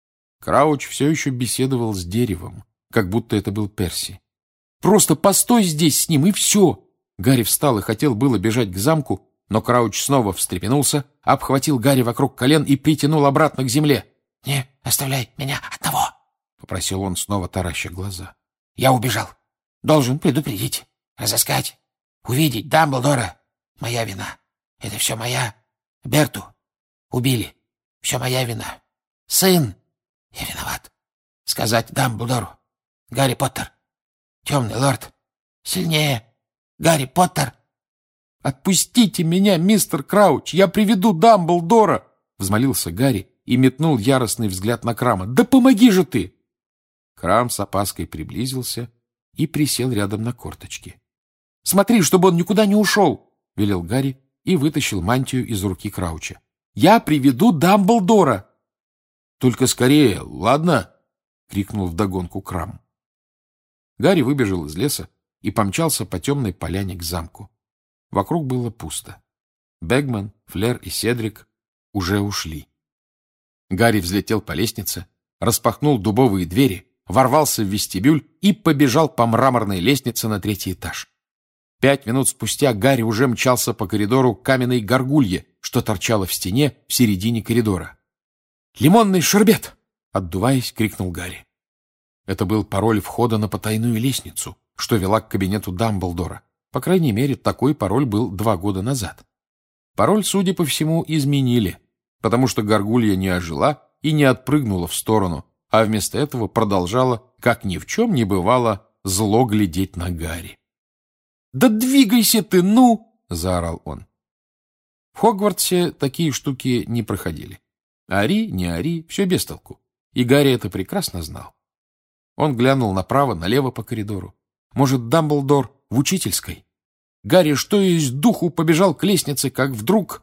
Крауч все еще беседовал с деревом, как будто это был Перси. — Просто постой здесь с ним, и все! Гарри встал и хотел было бежать к замку, но Крауч снова встрепенулся, обхватил Гарри вокруг колен и притянул обратно к земле. — Не оставляй меня одного, — попросил он, снова тараща глаза. — Я убежал. Должен предупредить, разыскать, увидеть Дамблдора. Моя вина. Это все моя. Берту убили. Все моя вина. Сын. Я виноват. Сказать Дамблдору. Гарри Поттер. Темный лорд. Сильнее. Гарри Поттер. — Отпустите меня, мистер Крауч, я приведу Дамблдора! — взмолился Гарри и метнул яростный взгляд на Крама. — Да помоги же ты! Крам с опаской приблизился и присел рядом на корточки. — Смотри, чтобы он никуда не ушел! — велел Гарри и вытащил мантию из руки Крауча. — Я приведу Дамблдора! — Только скорее, ладно? — крикнул вдогонку Крам. Гарри выбежал из леса и помчался по темной поляне к замку. Вокруг было пусто. Бэгман, Флер и Седрик уже ушли. Гарри взлетел по лестнице, распахнул дубовые двери, ворвался в вестибюль и побежал по мраморной лестнице на третий этаж. Пять минут спустя Гарри уже мчался по коридору к каменной горгулье, что торчала в стене в середине коридора. «Лимонный шербет!» — отдуваясь, крикнул Гарри. Это был пароль входа на потайную лестницу, что вела к кабинету Дамблдора. По крайней мере, такой пароль был два года назад. Пароль, судя по всему, изменили, потому что горгулья не ожила и не отпрыгнула в сторону, а вместо этого продолжала, как ни в чем не бывало, зло глядеть на Гарри. «Да двигайся ты, ну!» — заорал он. В Хогвартсе такие штуки не проходили. Ори, не ори, все без толку. И Гарри это прекрасно знал. Он глянул направо, налево по коридору. Может, Дамблдор в учительской? Гарри, что есть духу, побежал к лестнице, как вдруг...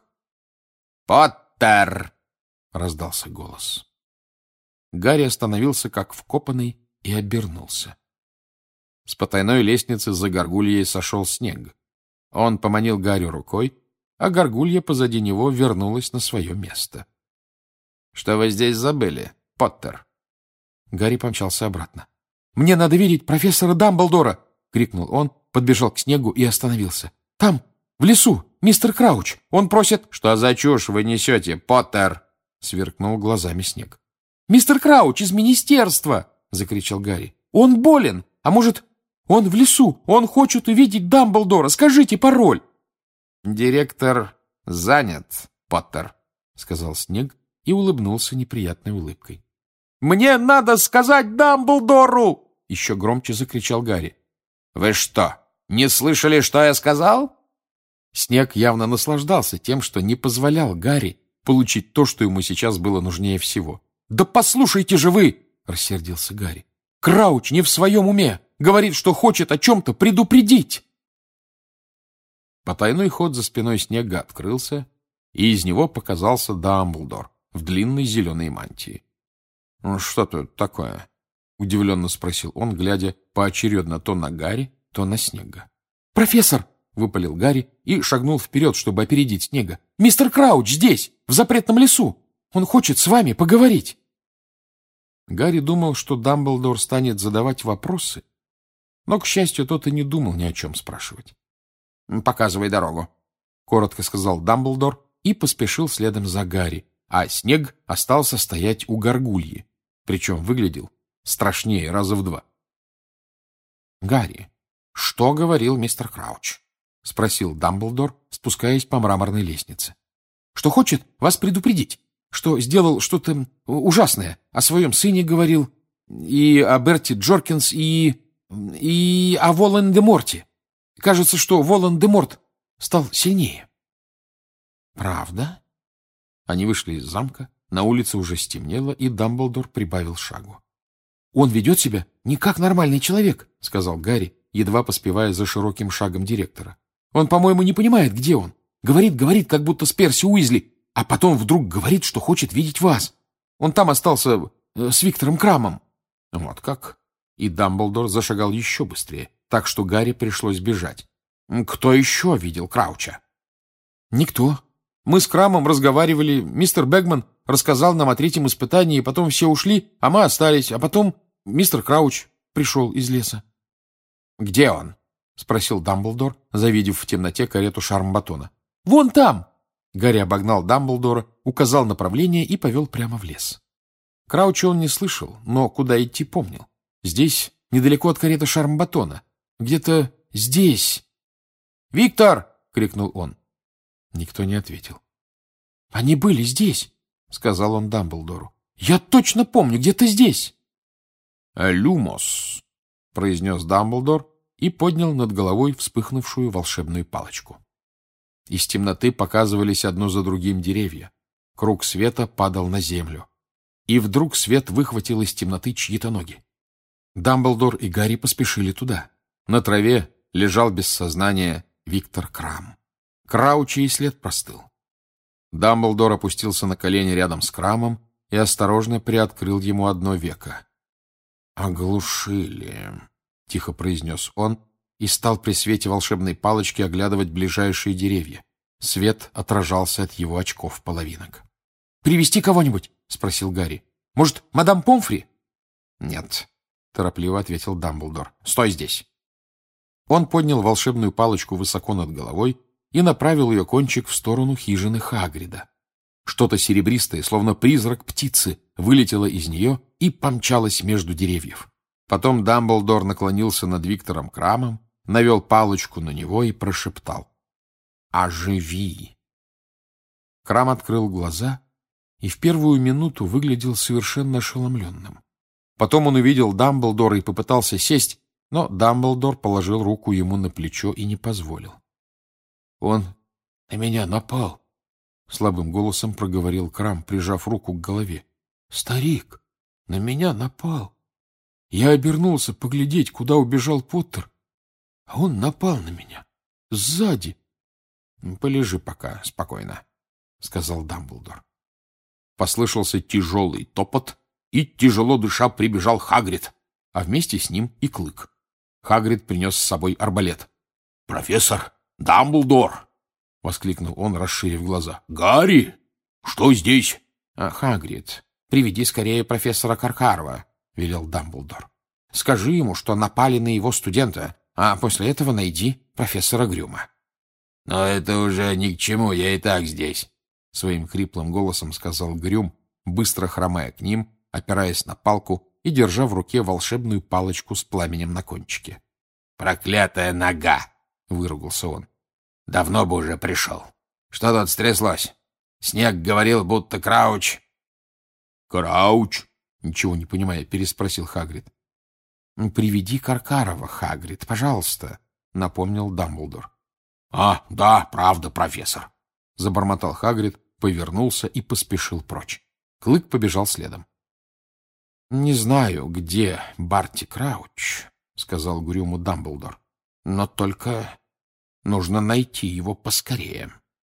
«Поттер!» — раздался голос. Гарри остановился, как вкопанный, и обернулся. С потайной лестницы за горгульей сошел снег. Он поманил Гарри рукой, а горгулья позади него вернулась на свое место. — Что вы здесь забыли, Поттер? Гарри помчался обратно. — Мне надо видеть профессора Дамблдора! — крикнул он, подбежал к снегу и остановился. — Там, в лесу, мистер Крауч. Он просит...» «Что за чушь вы несете, Поттер?» — сверкнул глазами Снег. «Мистер Крауч из министерства!» — закричал Гарри. «Он болен! А может, он в лесу? Он хочет увидеть Дамблдора! Скажите пароль!» «Директор занят, Поттер», — сказал Снег и улыбнулся неприятной улыбкой. «Мне надо сказать Дамблдору!» — еще громче закричал Гарри. «Вы что, не слышали, что я сказал?» Снег явно наслаждался тем, что не позволял Гарри получить то, что ему сейчас было нужнее всего. «Да послушайте же вы!» — рассердился Гарри. «Крауч не в своем уме! Говорит, что хочет о чем-то предупредить!» Потайной ход за спиной Снега открылся, и из него показался Дамблдор в длинной зеленой мантии. «Ну, что тут такое?» — удивленно спросил он, глядя поочередно то на Гарри, то на Снега. «Профессор!» — выпалил Гарри и шагнул вперед, чтобы опередить Снега. «Мистер Крауч здесь, в запретном лесу! Он хочет с вами поговорить!» Гарри думал, что Дамблдор станет задавать вопросы, но, к счастью, тот и не думал ни о чем спрашивать. «Показывай дорогу», — коротко сказал Дамблдор и поспешил следом за Гарри, а Снег остался стоять у горгульи, причем выглядел страшнее раза в два. «Гарри, что говорил мистер Крауч?» — спросил Дамблдор, спускаясь по мраморной лестнице. «Что хочет вас предупредить, что сделал что-то ужасное, о своем сыне говорил, и о Берти Джоркинс, и... и о Волан-де-Морте. Кажется, что Волан-де-Морт стал сильнее». «Правда?» Они вышли из замка, на улице уже стемнело, и Дамблдор прибавил шагу. «Он ведет себя не как нормальный человек», — сказал Гарри, едва поспевая за широким шагом директора. «Он, по-моему, не понимает, где он. Говорит, говорит, как будто с Перси Уизли, а потом вдруг говорит, что хочет видеть вас. Он там остался э, с Виктором Крамом». «Вот как?» И Дамблдор зашагал еще быстрее, так что Гарри пришлось бежать. «Кто еще видел Крауча?» «Никто. Мы с Крамом разговаривали, мистер Бэгман рассказал нам о третьем испытании, и потом все ушли, а мы остались, а потом мистер Крауч пришел из леса». «Где он?» — спросил Дамблдор, завидев в темноте карету Шармбатона. «Вон там!» Гарри обогнал Дамблдора, указал направление и повел прямо в лес. Крауча он не слышал, но куда идти помнил. Здесь, недалеко от кареты Шармбатона. Где-то здесь. «Виктор!» — крикнул он. Никто не ответил. «Они были здесь», — сказал он Дамблдору. «Я точно помню, где-то здесь». «Люмос», — произнес Дамблдор и поднял над головой вспыхнувшую волшебную палочку. Из темноты показывались одно за другим деревья. Круг света падал на землю. И вдруг свет выхватил из темноты чьи-то ноги. Дамблдор и Гарри поспешили туда. На траве лежал без сознания Виктор Крам. Крауча и след простыл. Дамблдор опустился на колени рядом с Крамом и осторожно приоткрыл ему одно веко. «Оглушили», — тихо произнес он и стал при свете волшебной палочки оглядывать ближайшие деревья. Свет отражался от его очков-половинок. «Привести кого-нибудь?» — спросил Гарри. «Может, мадам Помфри?» «Нет», — торопливо ответил Дамблдор. «Стой здесь». Он поднял волшебную палочку высоко над головой и направил ее кончик в сторону хижины Хагрида. Что-то серебристое, словно призрак птицы, вылетело из нее и помчалось между деревьев. Потом Дамблдор наклонился над Виктором Крамом, навел палочку на него и прошептал: «Оживи!». Крам открыл глаза и в первую минуту выглядел совершенно ошеломленным. Потом он увидел Дамблдора и попытался сесть, но Дамблдор положил руку ему на плечо и не позволил. «Он на меня напал», — слабым голосом проговорил Крам, прижав руку к голове. «Старик на меня напал. Я обернулся поглядеть, куда убежал Поттер, а он напал на меня сзади». «Полежи пока спокойно», — сказал Дамблдор. Послышался тяжелый топот, и, тяжело дыша, прибежал Хагрид, а вместе с ним и Клык. Хагрид принес с собой арбалет. «Профессор Дамблдор!» — воскликнул он, расширив глаза. «Гарри! Что здесь?» а, «Хагрид, приведи скорее профессора Каркарова», — велел Дамблдор. «Скажи ему, что напали на его студента, а после этого найди профессора Грюма». Но это уже ни к чему, я и так здесь, — своим хриплым голосом сказал Грюм, быстро хромая к ним, опираясь на палку и держа в руке волшебную палочку с пламенем на кончике. «Проклятая нога!» — выругался он. «Давно бы уже пришел. Что тут стряслось? Снег говорил, будто Крауч...» «Крауч?» — ничего не понимая, переспросил Хагрид. «Приведи Каркарова, Хагрид, пожалуйста», — напомнил Дамблдор. «А, да, правда, профессор», — забормотал Хагрид, повернулся и поспешил прочь. Клык побежал следом. «Не знаю, где Барти Крауч», — сказал угрюмо Дамблдор, — «но только нужно найти его поскорее».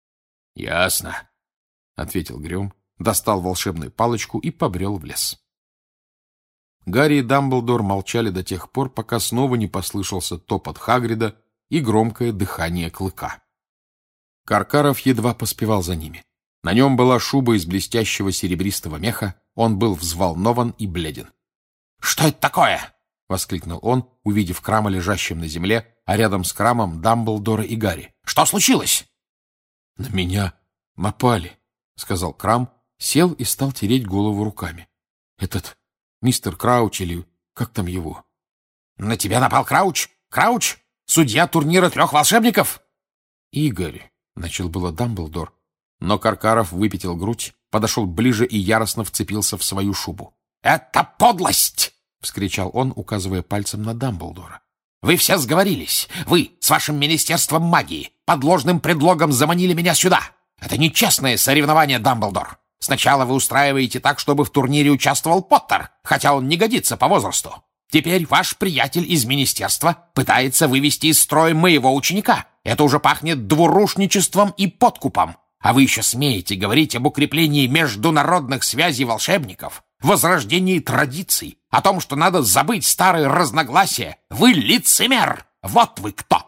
«Ясно», — ответил Грюм, достал волшебную палочку и побрел в лес. Гарри и Дамблдор молчали до тех пор, пока снова не послышался топот Хагрида и громкое дыхание Клыка. Каркаров едва поспевал за ними. На нем была шуба из блестящего серебристого меха, он был взволнован и бледен. «Что это такое?» — воскликнул он, увидев Крама лежащим на земле, а рядом с Крамом Дамблдора и Гарри. «Что случилось?» — На меня напали, — сказал Крам, сел и стал тереть голову руками. — Этот мистер Крауч или как там его? — На тебя напал Крауч? Крауч? Судья турнира трех волшебников? — Игорь, — начал было Дамблдор, но Каркаров выпятил грудь, подошел ближе и яростно вцепился в свою шубу. — Это подлость! — вскричал он, указывая пальцем на Дамблдора. — Вы все сговорились. Вы с вашим Министерством магии под ложным предлогом заманили меня сюда. Это нечестное соревнование, Дамблдор. Сначала вы устраиваете так, чтобы в турнире участвовал Поттер, хотя он не годится по возрасту. Теперь ваш приятель из министерства пытается вывести из строя моего ученика. Это уже пахнет двурушничеством и подкупом. А вы еще смеете говорить об укреплении международных связей волшебников, возрождении традиций, о том, что надо забыть старые разногласия. Вы лицемер! Вот вы кто!»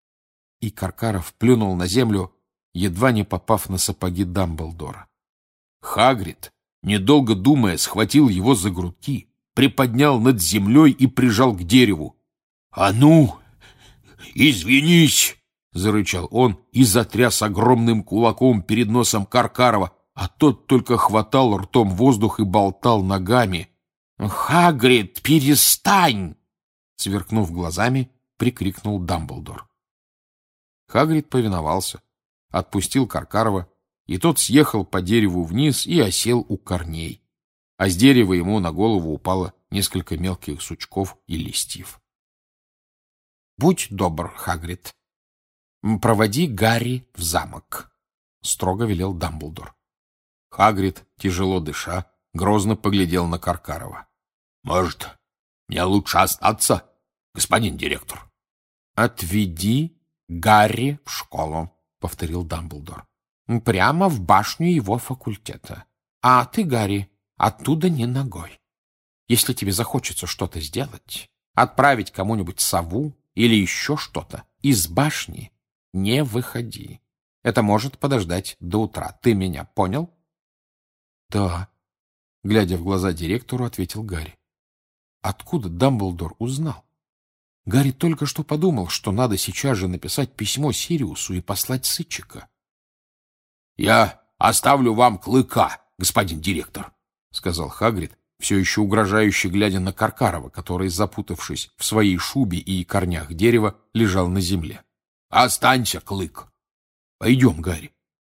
И Каркаров плюнул на землю, едва не попав на сапоги Дамблдора. Хагрид, недолго думая, схватил его за грудки, приподнял над землей и прижал к дереву. — А ну, извинись! — зарычал он и затряс огромным кулаком перед носом Каркарова, а тот только хватал ртом воздух и болтал ногами. — Хагрид, перестань! — сверкнув глазами, прикрикнул Дамблдор. Хагрид повиновался, отпустил Каркарова, и тот съехал по дереву вниз и осел у корней, а с дерева ему на голову упало несколько мелких сучков и листьев. — Будь добр, Хагрид, проводи Гарри в замок, — строго велел Дамблдор. Хагрид, тяжело дыша, грозно поглядел на Каркарова. — Может, мне лучше остаться, господин директор? — Отведи Гарри в школу, — повторил Дамблдор. — Прямо в башню его факультета. А ты, Гарри, оттуда не ногой. Если тебе захочется что-то сделать, отправить кому-нибудь сову или еще что-то, из башни не выходи. Это может подождать до утра. Ты меня понял? — Да, — глядя в глаза директору, ответил Гарри. Откуда Дамблдор узнал? Гарри только что подумал, что надо сейчас же написать письмо Сириусу и послать сытчика. — Я оставлю вам Клыка, господин директор, — сказал Хагрид, все еще угрожающе глядя на Каркарова, который, запутавшись в своей шубе и корнях дерева, лежал на земле. — Останься, Клык. Пойдем, Гарри.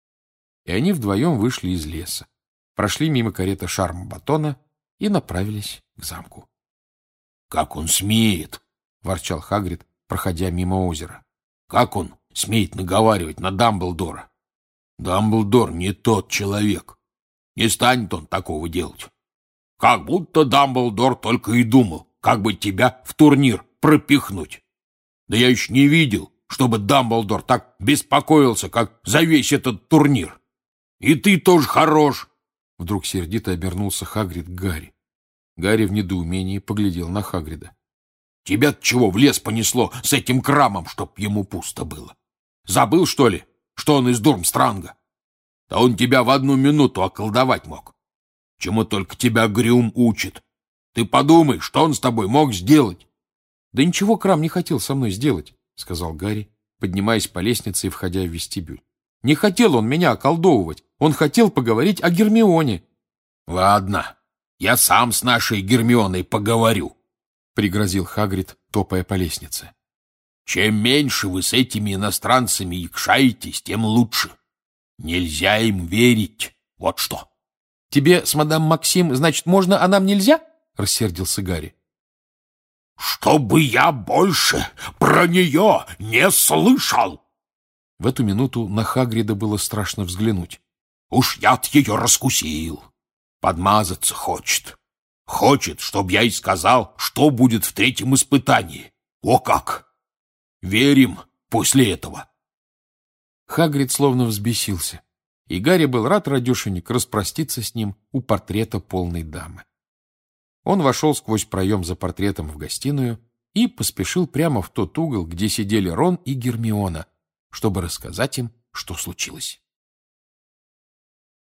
И они вдвоем вышли из леса, прошли мимо кареты Шарм-Батона и направились к замку. — Как он смеет! — ворчал Хагрид, проходя мимо озера. — Как он смеет наговаривать на Дамблдора? Дамблдор не тот человек. Не станет он такого делать. Как будто Дамблдор только и думал, как бы тебя в турнир пропихнуть. Да я еще не видел, чтобы Дамблдор так беспокоился, как за весь этот турнир. И ты тоже хорош. Вдруг сердито обернулся Хагрид к Гарри. Гарри в недоумении поглядел на Хагрида. Тебя-то чего в лес понесло с этим Крамом, чтоб ему пусто было? Забыл, что ли, что он из Дурмстранга? Да он тебя в одну минуту околдовать мог. Чему только тебя Грюм учит. Ты подумай, что он с тобой мог сделать. — Да ничего Крам не хотел со мной сделать, — сказал Гарри поднимаясь по лестнице и входя в вестибюль. «Не хотел он меня околдовывать. Он хотел поговорить о Гермионе». «Ладно, я сам с нашей Гермионой поговорю», — пригрозил Хагрид, топая по лестнице. «Чем меньше вы с этими иностранцами якшаетесь, тем лучше. Нельзя им верить. Вот что». «Тебе с мадам Максим, значит, можно, а нам нельзя?» — рассердился Гарри. «Чтобы я больше про нее не слышал!» В эту минуту на Хагрида было страшно взглянуть. «Уж я-то ее раскусил. Подмазаться хочет. Хочет, чтобы я и сказал, что будет в третьем испытании. О как! Верим после этого!» Хагрид словно взбесился, и Гарри был рад, радешенек, распроститься с ним у портрета полной дамы. Он вошел сквозь проем за портретом в гостиную и поспешил прямо в тот угол, где сидели Рон и Гермиона, чтобы рассказать им, что случилось.